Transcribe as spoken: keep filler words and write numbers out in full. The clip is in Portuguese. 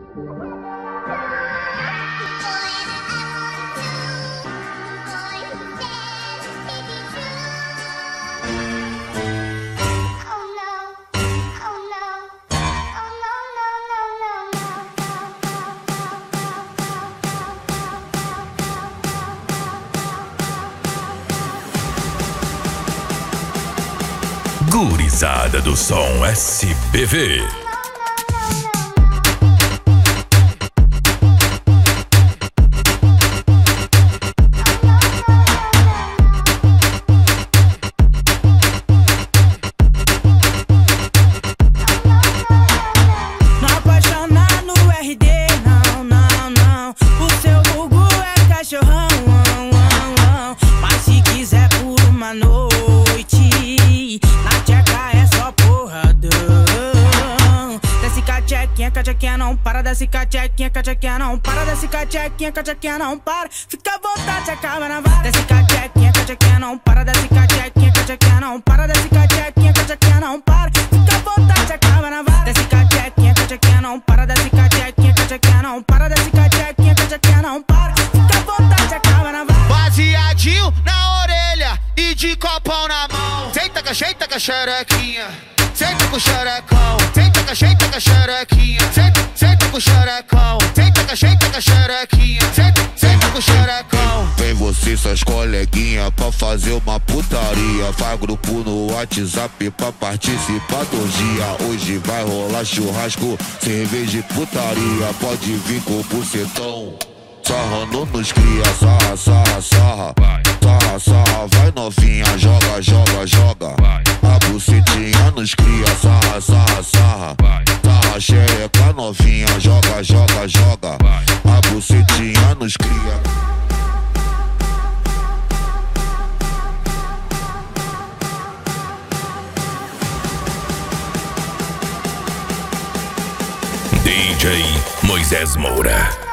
Gurizada do som S B V. Não apaixonar no R D, não, não, não. O seu vulgo é cachorrão, mas se quiser por uma noite, na tcheca é só porradão. Desce cachequinha, cachequinha não para. Desce cachequinha, cachequinha não para. Desce cachequinha, cachequinha não para. Fica à vontade, acaba na vara. Desce cachequinha, cachequinha não para. Desce cachequinha, cachequinha não para. Desce cachequinha, cachequinha não para. Fica à vontade, acaba na vara. Desce cachequinha, cachequinha não para. Desce cachequinha, cachequinha não para. Desce cachequinha, cachequinha não para. Fica à vontade, acaba na vara. Baseadinho na orelha e de copão na mão. Senta com a jeita com a xerequinha. Senta com o xerecão. Senta com a jeita com a xerequinha. Senta, senta com o xerecão. Senta com a jeita com a xerequinha. Senta, senta com o xerecão. Vem você e suas coleguinhas pra fazer uma putaria. Faz grupo no WhatsApp pra participar do dia. Hoje vai rolar churrasco, cerveja e putaria. Pode vir com o bucetão, sarrando nos cria. Sarra, sarra, sarra, sarra, sarra. Vai novinha, joga, joga, joga. A bucetinha nos cria. Sarra, sarra, sarra, sarra, xereca novinha. Joga, joga, joga. A bucetinha nos cria. D J Moisés Moura.